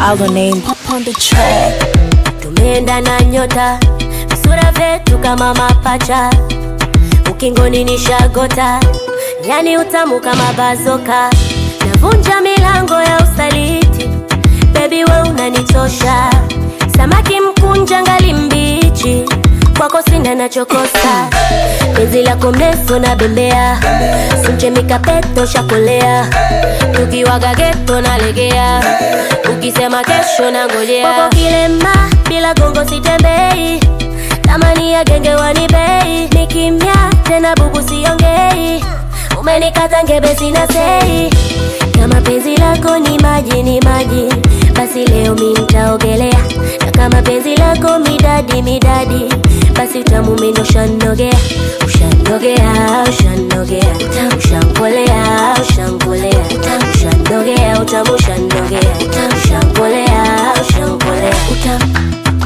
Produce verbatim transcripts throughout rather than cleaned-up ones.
our name pop on the track. Tumeenda na nyota, visura vyetu kama mapacha, ukingoni nishagota, yani utamu kama bazoka. Navunja milango ya usaliti, baby we unanitosha. Samaki mkunja ngali mbichi, kwako sina nachokosa. Penzi lako mrefu na bembea, sunche mikapeto shakolea. Tukiwaga geto na legea, ukisema kesho na ngojea. Kwako kilema, bila gongo sitembei, tamani ya genge wanibei. Nikimya, tena bubu siongei, umenikata ngebe sina sei. Kama penzi lako ni maji ni maji, basi leo mi nitaogelea. Na kama penzi lako midadi midadi, basi utamu mimi ushanogea. Ushanogea, ushanogea, ushankolea, ushankolea, ushanogea, utamu ushanogea, ushankolea, ushankolea, utamu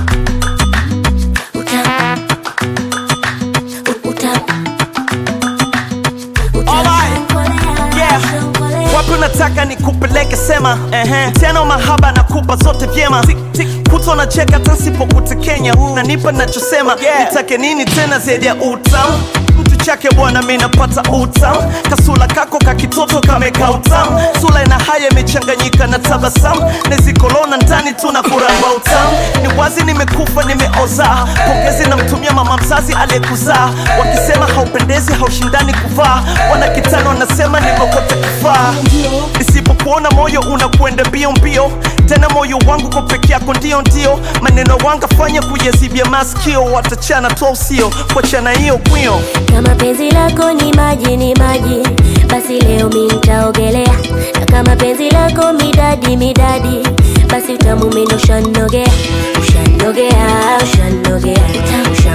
nataka nikupeleke sema eh tena mahaba nakupa zote vyema. Kuto na cheka tasipo kutekenya, na nipa nachosema. Yeah. Nitake nini tena zaidi ya utamu? Mtu chake bwana mimi napata utamu. Kasula kako kakitoto kameka utamu. Sula ina haya imechanganyika na tabasamu. Nezi kolona ndani tunakuramba utamu. Ni wazi nimekufa nimeoza. Pongezi na mtumia mama mzazi aliyekuzaa. Wakisema haupendezi haushindani kuvaa. Wana kitano wanasema nimekote kufaa. Nisipokuona moyo unakwenda mbio mbio, tena moyo wangu kwa peke yako ndio ndio. Maneno wanga fanya kuyazibia masikio, watachana tu usio kwa chana hiyo kwio. Kama penzi lako ni maji ni maji, basi leo mimi nitaogelea. Na kama penzi lako midadi midadi, basi utamu mimi ushanogea. Ushanogea, ushanogea, ushanogea.